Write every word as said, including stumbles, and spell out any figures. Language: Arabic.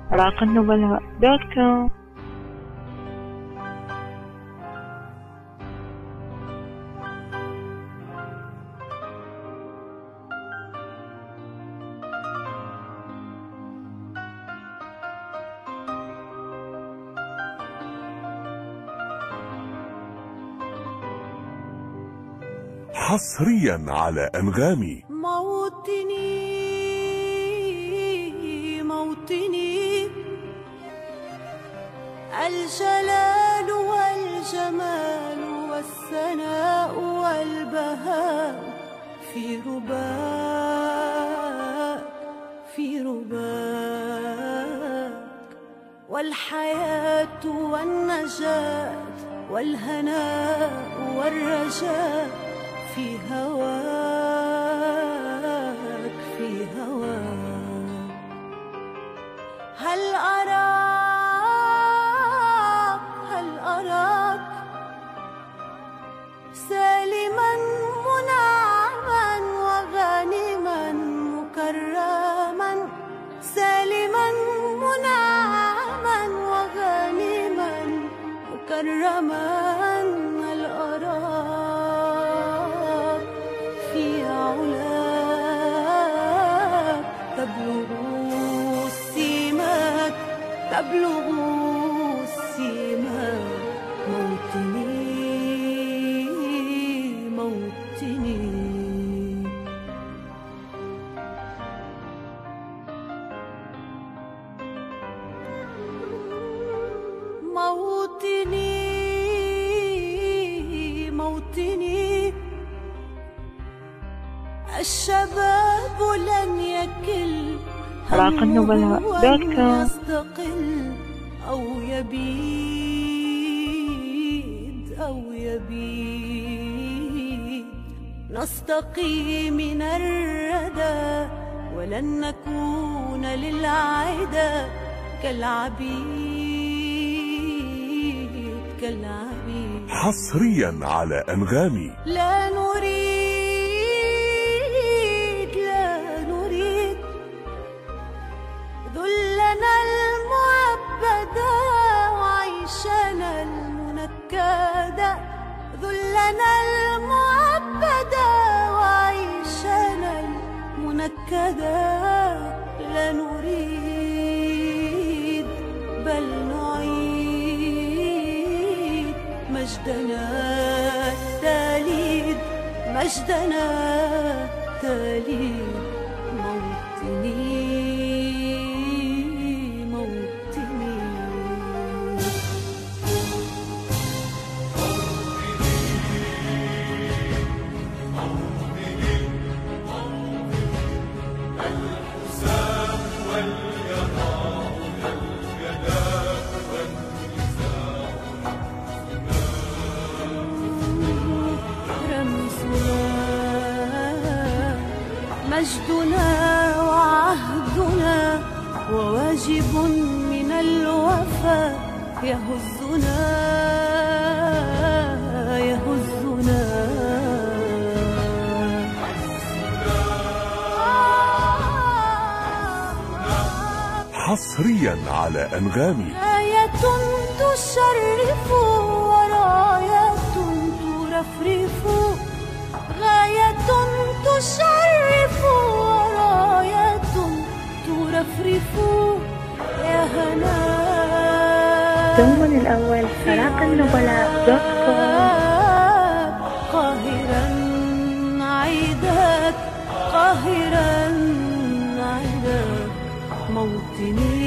راق النبلاء دوت كوم. حصريا على أنغامي. موطني موطني الجلال والجمال والثناء والبهاء في رباك في رباك، والحياة والنجاة والهناء والرجاء في هواك في هواك. هل أراك هل أراك سالما منعما وغانما مكرما، سالما منعما وغانما مكرما. هل أراك في علاك تبلغ السماك تبلغ السماك. موطني موطني موطني موطني الشباب لن يكل راق النبلاء دوت كوم. يستقل أو يبيد أو يبيد. نستقي من الردى ولن نكون للعدا كالعبيد كالعبيد. حصريا على أنغامي. لا نريد لا نريد ذلنا المعبدا وعيشنا المنكدا، ذلنا المعبدا وعيشنا المنكدا. لا نريد بل نعيد مجدنا التاليد مجدنا التاليد. موطني موطني الحسام واليماء اليداء والنساء رمزنا مجدنا وعهدنا وواجب من الوفاء يهزنا يهزنا. حصريا على أنغامي. غاية تشرف وراية ترفرف، غاية تشرف وراية ترفرف. يا هنا دوما الأول راق النبلاء دوت كوم. قاهرا عيدك قاهرا عيدك. موطني